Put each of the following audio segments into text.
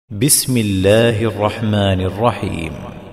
بسم الله الرحمن الرحيم.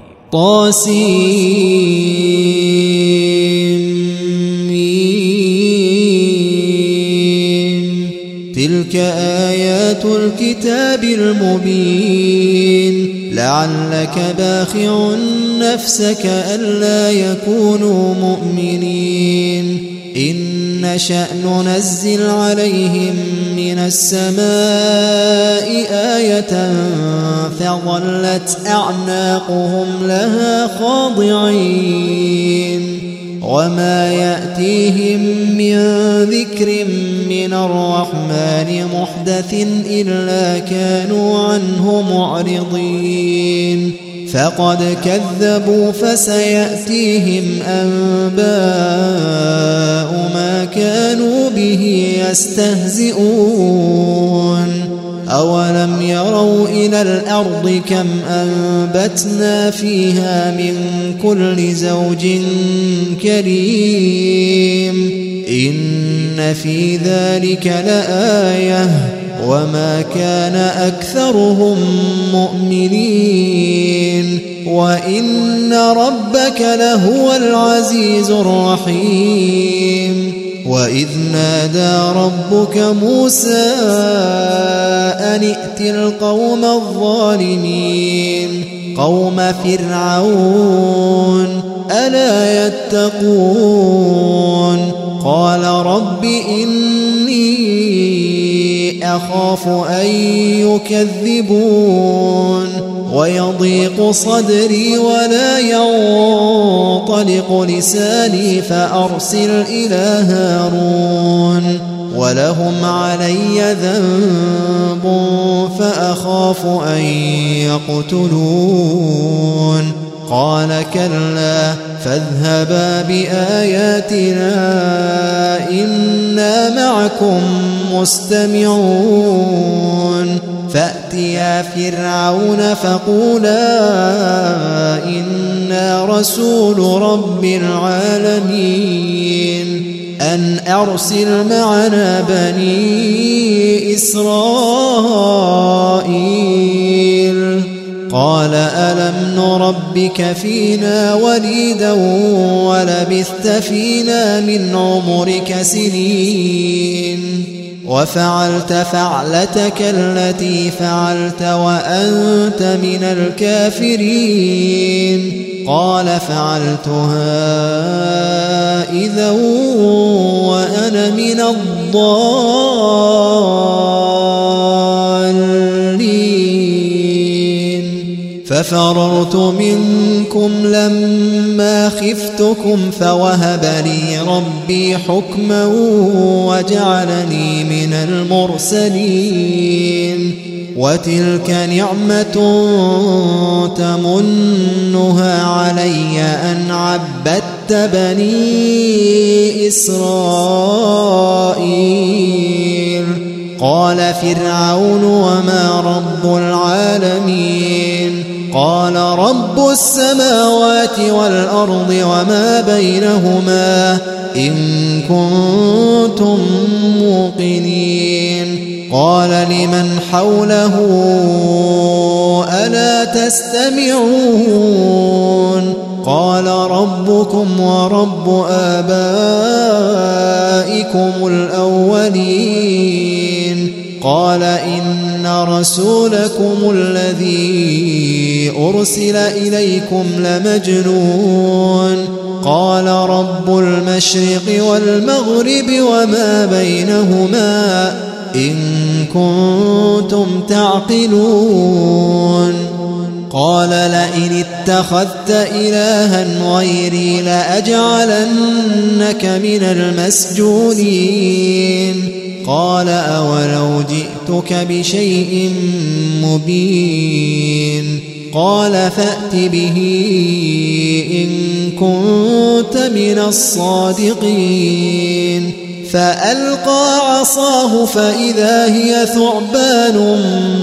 طاسيم. تلك آيات الكتاب المبين لعلك باخع نفسك ألا يكونوا مؤمنين إن نشأ ننزل عليهم من السماء آية فظلت أعناقهم لها خاضعين وما يأتيهم من ذكر من الرحمن محدث إلا كانوا عنه معرضين فقد كذبوا فسيأتيهم أنباء ما كانوا به يستهزئون أولم يروا إلى الأرض كم أنبتنا فيها من كل زوج كريم إن في ذلك لآية وما كان أكثرهم مؤمنين وإن ربك لهو العزيز الرحيم وإذ نادى ربك موسى أن ائت القوم الظالمين قوم فرعون ألا يتقون قال رب إني أخاف أن يكذبون ويضيق صدري ولا ينطلق لساني فأرسل إلى هارون ولهم علي ذنب فأخاف أن يقتلون قال كلا فاذهبا بآياتنا إنا معكم مستمعون فأتيا فرعون فقولا إنا رسول رب العالمين أن أرسل معنا بني إسرائيل قال ألم نربك فينا وليدا ولبثت فينا من عمرك سنين وفعلت فعلتك التي فعلت وأنت من الكافرين قال فعلتها إذا وأنا من الضالين ففررت منكم لما خفتكم فوهب لي ربي حكما وجعلني من المرسلين وتلك نعمة تمنها علي أن عبدت بني إسرائيل قال فرعون وما رب العالمين قال رب السماوات والأرض وما بينهما إن كنتم موقنين قال لمن حوله ألا تستمعون قال ربكم ورب آبائكم الأولين قال إن رسولكم الذي أرسل إليكم لمجنون قال رب المشرق والمغرب وما بينهما إن كنتم تعقلون قال لئن اتخذت إلها غيري لأجعلنك من المسجونين قال أولو جئتك بشيء مبين قال فأت به إن كنت من الصادقين فألقى عصاه فإذا هي ثعبان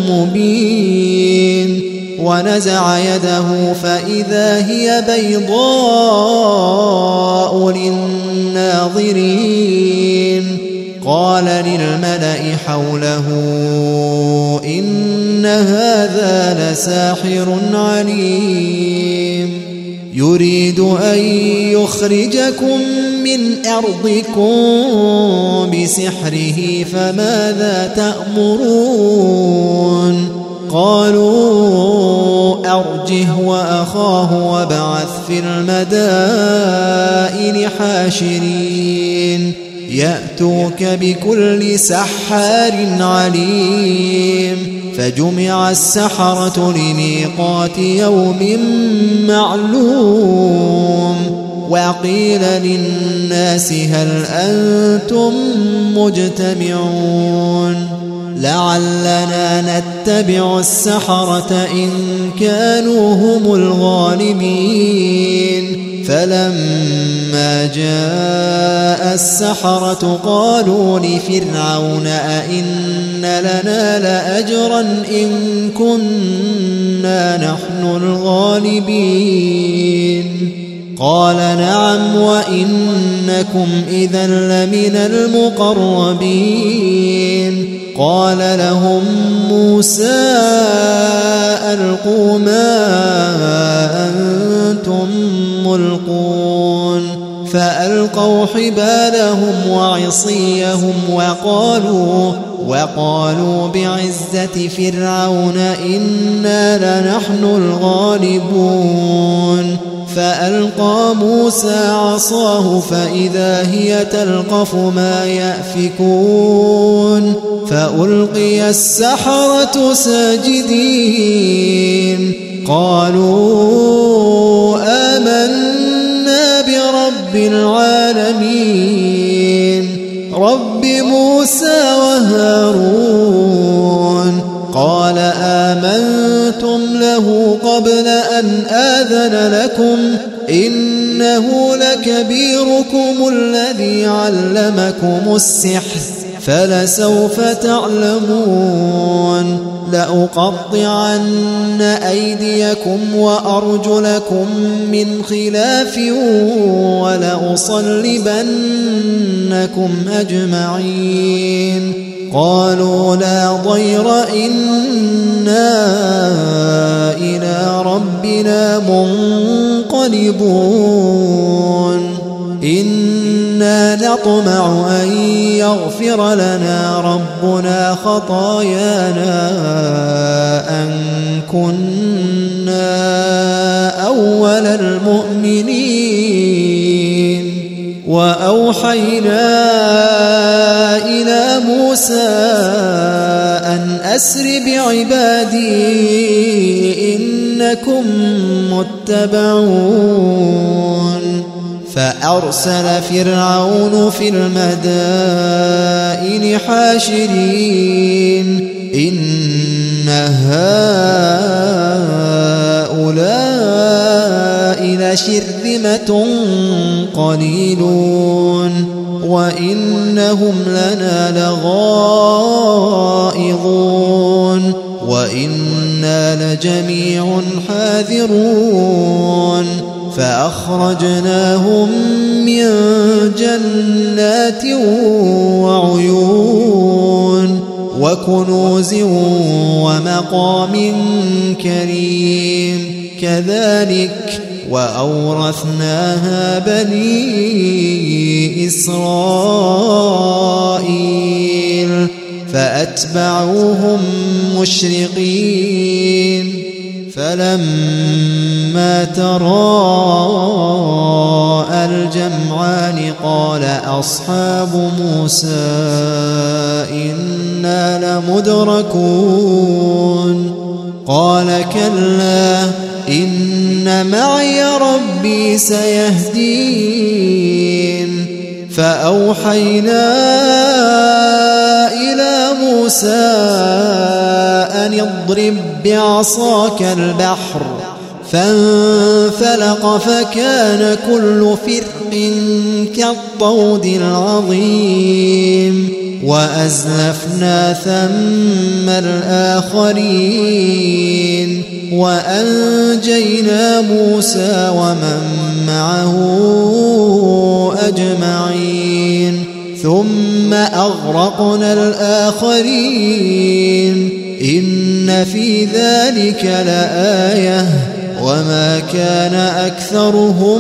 مبين ونزع يده فإذا هي بيضاء للناظرين قال للملأ حوله إن هذا لساحر عليم يريد أن يخرجكم من أرضكم بسحره فماذا تأمرون قالوا أرجه وأخاه وابعث في المدائن حاشرين يأتوك بكل سحار عليم فجمع السحرة لميقات يوم معلوم وقيل للناس هل أنتم مجتمعون لعلنا نتبع السحرة إن كانوا هم الغالبين فلما جاء السحرة قالوا لفرعون أئن لنا لأجرا إن كنا نحن الغالبين قال نعم وإنكم إذا لمن المقربين قال لهم موسى ألقوا ما أنتم ملقون فألقوا حبالهم وعصيهم وقالوا بعزة فرعون إنا لنحن الغالبون فألقى موسى عصاه فإذا هي تلقف ما يأفكون فألقي السحرة ساجدين قالوا آمنا برب العالمين رب موسى وهارون قال آمنتم له قبل أن آذن لكم إنه لكبيركم الذي علمكم السحر فلسوف تعلمون لأقطعن أيديكم وأرجلكم من خلاف ولأصلبنكم أجمعين قالوا لا ضير إنا إلى ربنا منقلبون إنا نطمع أن يغفر لنا ربنا خطايانا أن كنا أول المؤمنين وأوحينا إلى موسى أن أسر بعبادي إنكم متبعون فأرسل فرعون في المدائن حاشرين إن هؤلاء لشرذمة قليلون وإنهم لنا لغائظون وإنا لجميع حاذرون فأخرجناهم من جنات وعيون وكنوز ومقام كريم كذلك وأورثناها بني إسرائيل فأتبعوهم مشرقين فلما تراءى الجمعان قال أصحاب موسى إنا لمدركون قال كلا إن معي ربي سيهدين فأوحينا إلى موسى أن اضرب بعصاك البحر فانفلق فكان كل فرق كالطود العظيم وأزلفنا ثم الآخرين وأنجينا موسى ومن معه أجمعين ثم أغرقنا الآخرين إن في ذلك لآية وما كان أكثرهم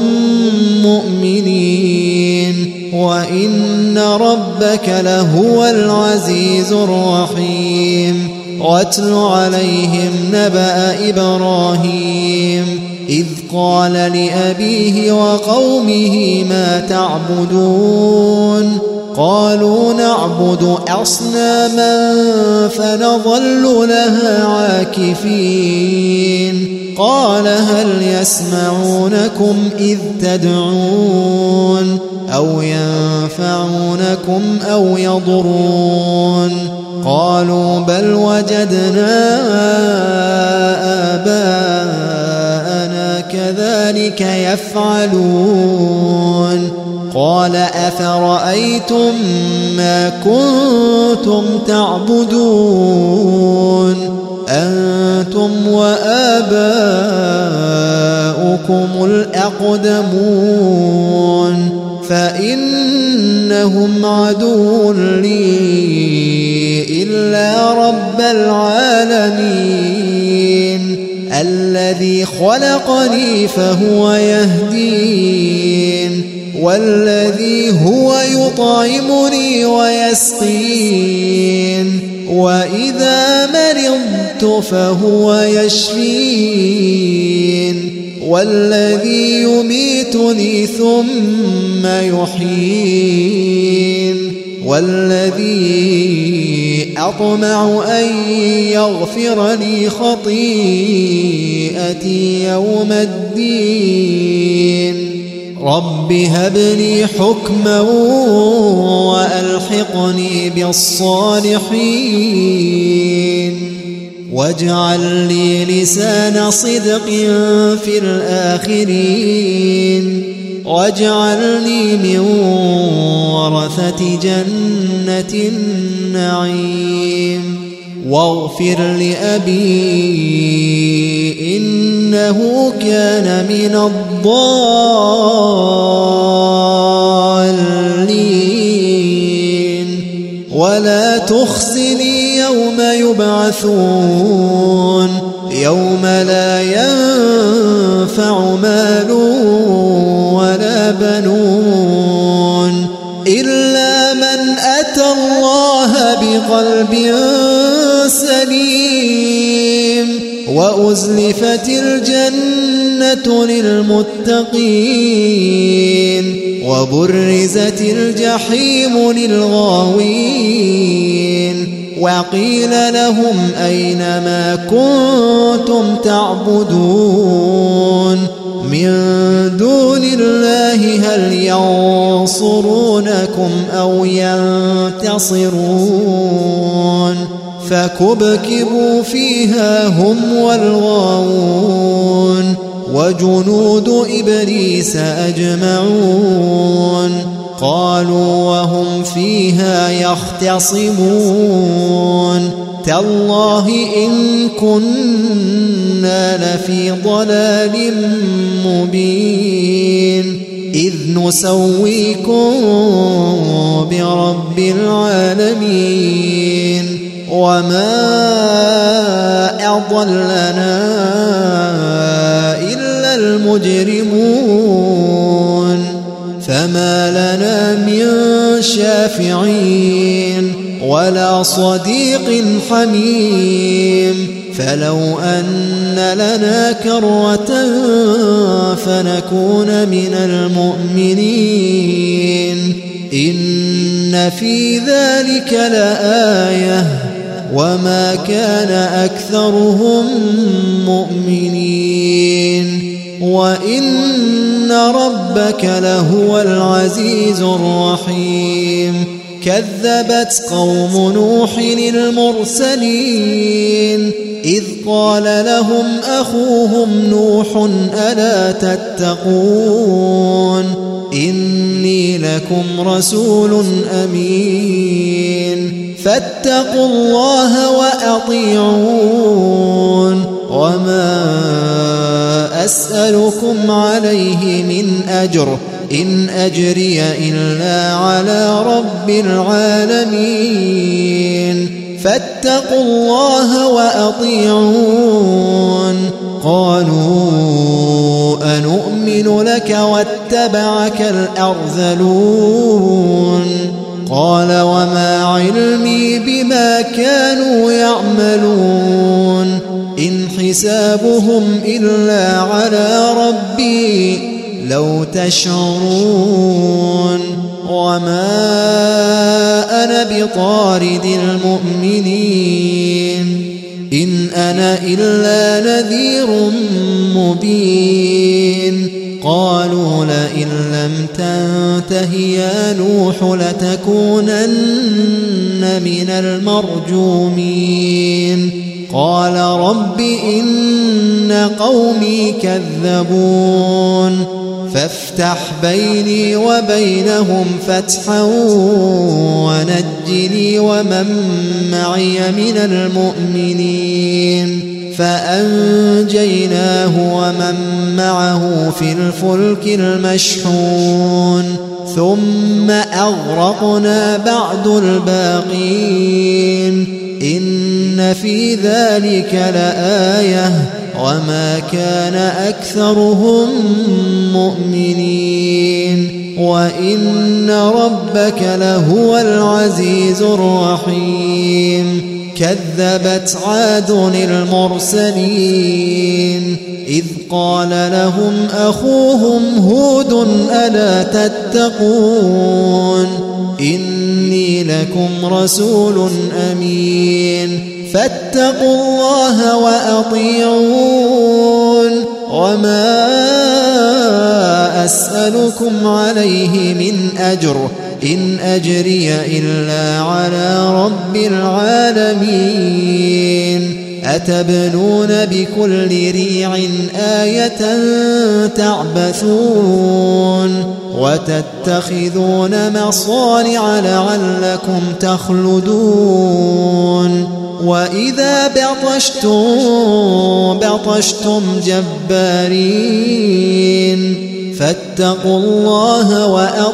مؤمنين وإن ربك لهو العزيز الرحيم واتل عليهم نبأ إبراهيم إذ قال لأبيه وقومه ما تعبدون قالوا نعبد أصناما فنظل لها عاكفين قال هل يسمعونكم إذ تدعون أو ينفعونكم أو يضرون قالوا بل وجدنا آباءنا كذلك يفعلون قال أفرأيتم ما كنتم تعبدون أنتم وآباؤكم الأقدمون فإنهم عدو لي إلا رب العالمين الذي خلقني فهو يهدين والذي هو يطعمني ويسقين وإذا مرضت فهو يشفين والذي يميتني ثم يحيين والذي أطمع أن يغفر لي خطيئتي يوم الدين رب هب لي حكما وألحقني بالصالحين واجعل لي لسان صدق في الآخرين واجعلني من ورثة جنة النعيم واغفر لأبي إنه كان من الضالين ولا تخزني يوم يبعثون يوم لا ينفع مال ولا بنون إلا من أتى الله بقلب سليم وأزلفت الجنة للمتقين وبرزت الجحيم للغاوين وقيل لهم أين ما كنتم تعبدون من دون الله هل ينصرونكم أو ينتصرون فكبكبوا فيها هم والغاوون وجنود إبليس أجمعون قالوا وهم فيها يختصمون تالله إن كنا لفي ضلال مبين إذ نسويكم برب العالمين وما أضلنا إلا المجرمون فما لنا من شافعين ولا صديق حميم فلو أن لنا كرة فنكون من المؤمنين إن في ذلك لآية وما كان أكثرهم مؤمنين وإن ربك لهو العزيز الرحيم كذبت قوم نوح المرسلين إذ قال لهم أخوهم نوح ألا تتقون إني لكم رسول أمين فاتقوا الله وأطيعون وما أسألكم عليه من أجر إن أجري إلا على رب العالمين فاتقوا الله وأطيعون قالوا أنؤمن لك واتبعك الأرذلون قال وما علمي بما كانوا يعملون إن حسابهم إلا على ربي لو تشعرون وما أنا بطارد المؤمنين إن أنا إلا نذير مبين قالوا لئن لم تنته يا نوح لتكونن من المرجومين قال رب إن قومي كذبون فافتح بيني وبينهم فتحا ونجني ومن معي من المؤمنين فأنجيناه ومن معه في الفلك المشحون ثم أغرقنا بعد الباقين إن في ذلك لآية وما كان أكثرهم مؤمنين وإن ربك لهو العزيز الرحيم كذبت عاد المرسلين إذ قال لهم أخوهم هود ألا تتقون إني لكم رسول أمين فاتقوا الله وأطيعون وما أسألكم عليه من أجر إن أجري إلا على رب العالمين أتبنون بكل ريع آية تعبثون وتتخذون مصانع لعلكم تخلدون وإذا بطشتم جبارين فاتقوا الله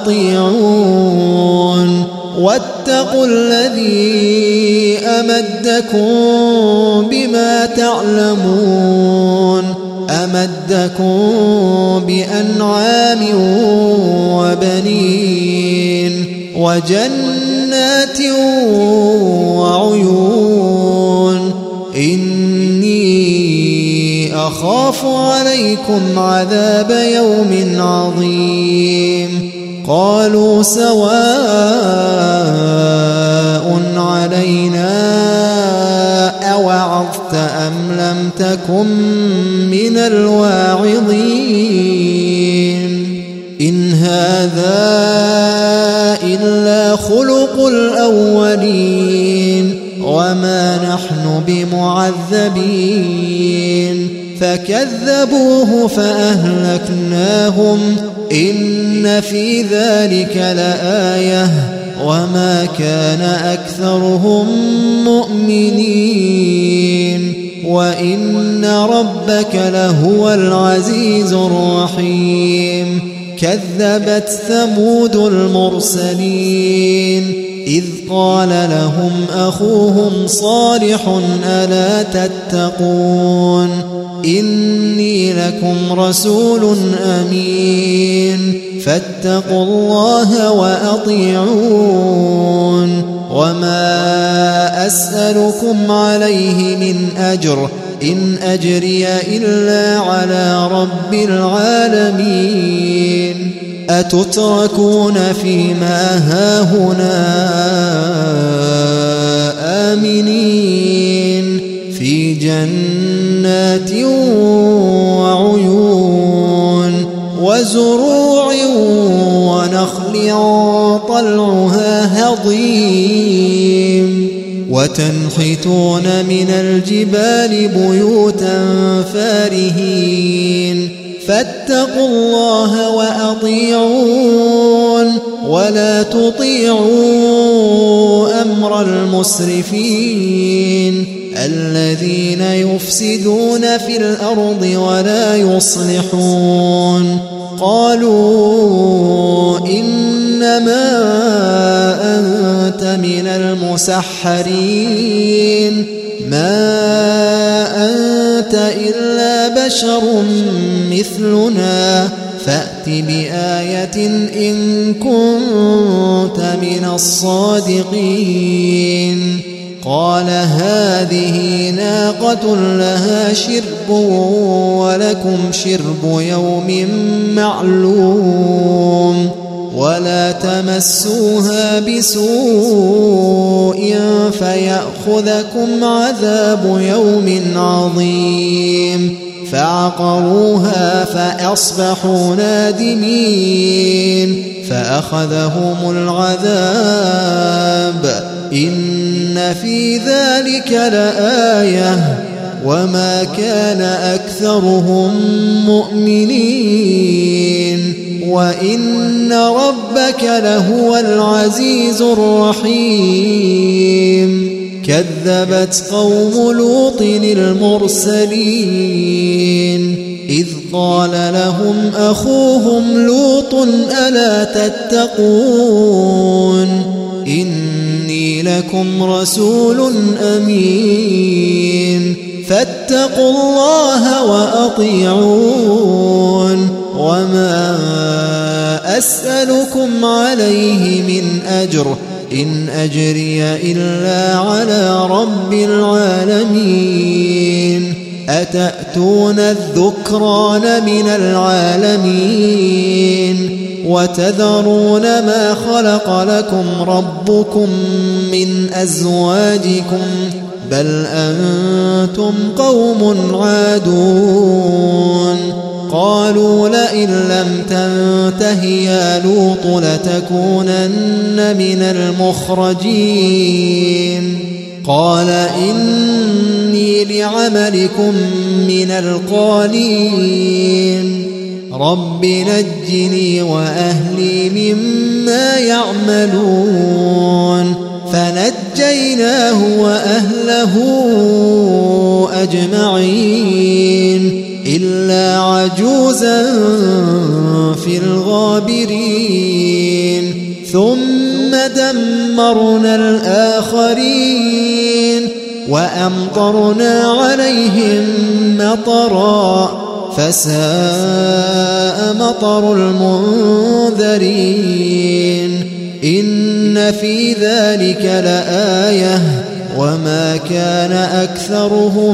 وأطيعون واتقوا الذي أمدكم بما تعلمون أمدكم بأنعام وبنين وجنات وعيون إني أخاف عليكم عذاب يوم عظيم قالوا سواء علينا أوعظت أم لم تكن من الواعظين إن هذا إلا خلق الأولين وما نحن بمعذبين فكذبوه فأهلكناهم إن في ذلك لآية وما كان أكثرهم مؤمنين وإن ربك لهو العزيز الرحيم كذبت ثمود المرسلين إذ قال لهم أخوهم صالح ألا تتقون إني لكم رسول أمين فاتقوا الله وأطيعون وما أسألكم عليه من أجر إن أجري إلا على رب العالمين أتتركون فيما هاهنا آمنين في جنات وعيون وزروع ونخل طلعها هضيم وتنحتون من الجبال بيوتا فارهين فاتقوا الله وأطيعون ولا تطيعوا أمر المسرفين الذين يفسدون في الأرض ولا يصلحون قالوا إنما أنت من المسحرين ما أنت إلا بشر مثلنا فأت بآية إن كنت من الصادقين قال هذه ناقة لها شرب ولكم شرب يوم معلوم ولا تمسوها بسوء فيأخذكم عذاب يوم عظيم فعقروها فأصبحوا نادمين فأخذهم العذاب إن في ذلك لآية وما كان أكثرهم مؤمنين وإن ربك لهو العزيز الرحيم كذبت قوم لوط المرسلين إذ قال لهم أخوهم لوط ألا تتقون إني لكم رسول أمين فاتقوا الله وأطيعون وما أسألكم عليه من أجر إن أجري إلا على رب العالمين أتأتون الذكران من العالمين وتذرون ما خلق لكم ربكم من أزواجكم بل أنتم قوم عادون قالوا لئن لم تنته يا لوط لتكونن من المخرجين قال إني لعملكم من القالين رب نجني وأهلي مما يعملون فنجيناه وأهله أجمعين إلا عجوزا في الغابرين ثم دمرنا الآخرين وأمطرنا عليهم مطرا فساء مطر المنذرين إن في ذلك لآية وما كان أكثرهم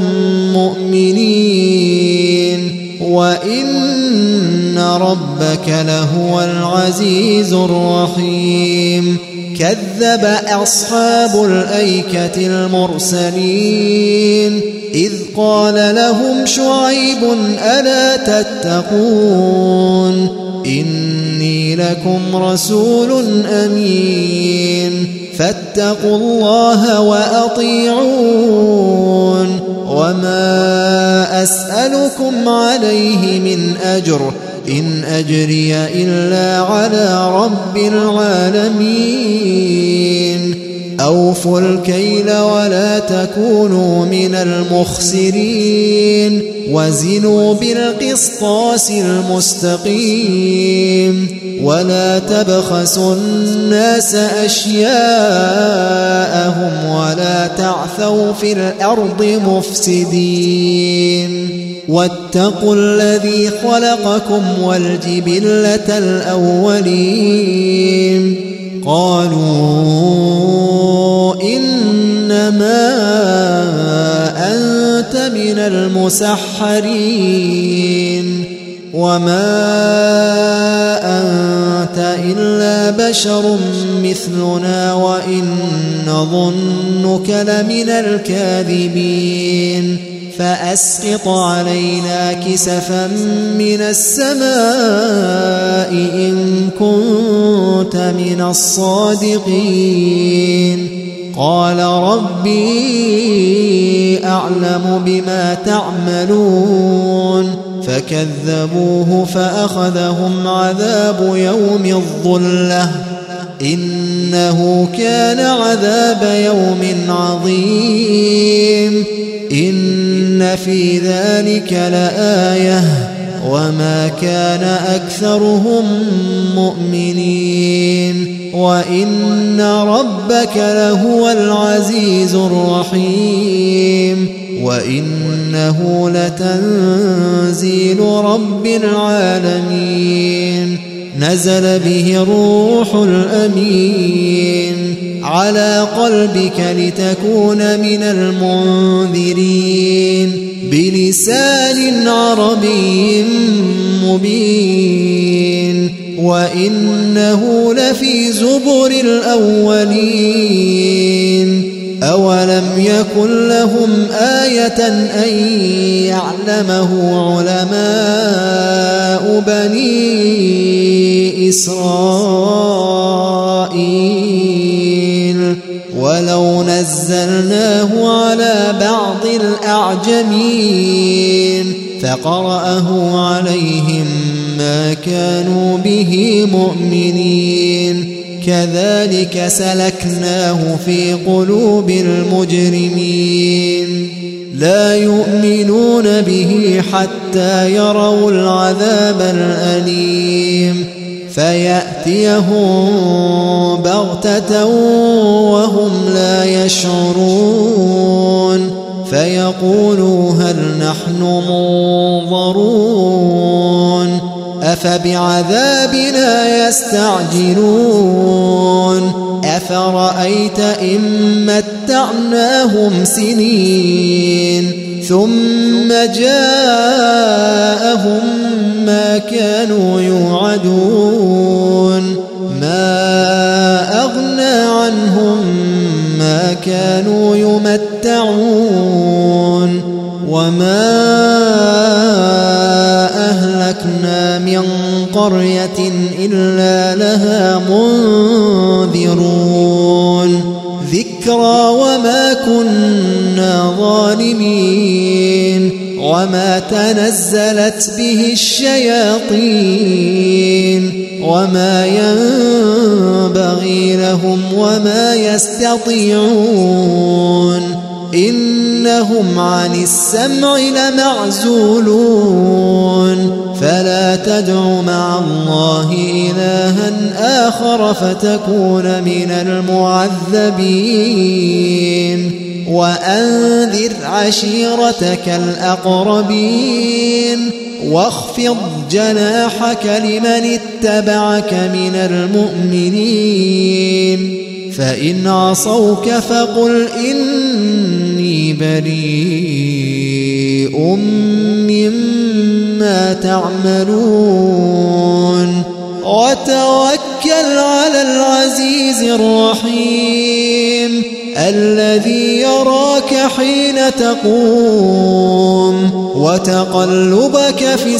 مؤمنين وإن ربك لهو العزيز الرحيم كذب أصحاب الأيكة المرسلين إذ قال لهم شعيب ألا تتقون إني لكم رسول أمين فاتقوا الله وأطيعون وما أسألكم عليه من أجر إن أجري إلا على رب العالمين أوفوا الكيل ولا تكونوا من المخسرين وزنوا بالقسطاس المستقيم ولا تبخسوا الناس أشياءهم ولا تعثوا في الأرض مفسدين واتقوا الذي خلقكم والجبلة الأولين قالوا إنما أنت من المسحرين وما أنت إلا بشر مثلنا وإن نظنك لمن الكاذبين فأسقط علينا كسفا من السماء إن كنت من الصادقين قال ربي أعلم بما تعملون فكذبوه فأخذهم عذاب يوم الظلة إنه كان عذاب يوم عظيم إن في ذلك لآية وما كان أكثرهم مؤمنين وإن ربك لهو العزيز الرحيم وإنه لتنزيل رب العالمين نزل به الروح الأمين على قلبك لتكون من المنذرين بلسان عربي مبين وإنه لفي زبر الأولين أولم يكن لهم آية أن يعلمه علماء بني إسرائيل ولو نزلناه على بعض الأعجمين فقرأه عليهم ما كانوا به مؤمنين كذلك سلكناه في قلوب المجرمين لا يؤمنون به حتى يروا العذاب الأليم فيأتيهم بغتة وهم لا يشعرون فيقولوا هل نحن منظرون أفبعذابنا يستعجلون أفرأيت إن متعناهم سنين ثم جاءهم ما كانوا يوعدون ما أغنى عنهم ما كانوا يمتعون وما أهلكنا من قرية إلا لها منذرون ذكرى وما كنا ظالمين وما تنزلت به الشياطين وما ينبغي لهم وما يستطيعون إنهم عن السمع لمعزولون فلا تدع مع الله إلها آخر فتكون من المعذبين وأنذر عشيرتك الأقربين واخفض جناحك لمن اتبعك من المؤمنين فإن عصوك فقل إني بريء مما تعملون وتوكل على العزيز الرحيم الذي يراك حين تقوم وتقلبك في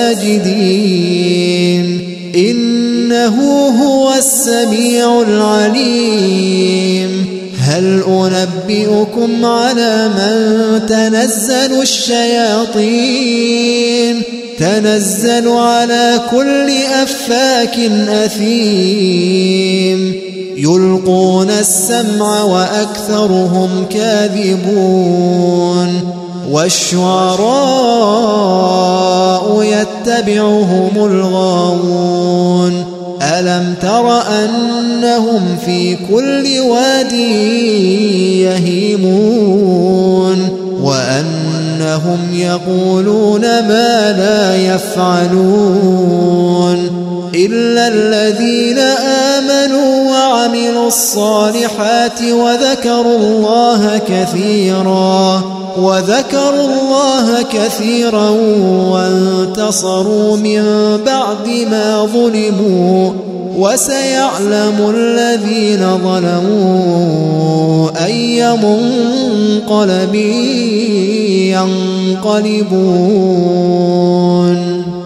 الساجدين إنه هو السميع العليم هل أنبئكم على من تنزل الشياطين تنزل على كل أفاك أثيم يلقون السمع وأكثرهم كاذبون والشعراء يتبعهم الغاوون ألم تر أنهم في كل واد يهيمون وأنهم يقولون ما لا يفعلون إلا الذين آمنوا وعملوا الصالحات وذكروا الله كثيرا وانتصروا من بعد ما ظلموا وسيعلم الذين ظلموا أي منقلب ينقلبون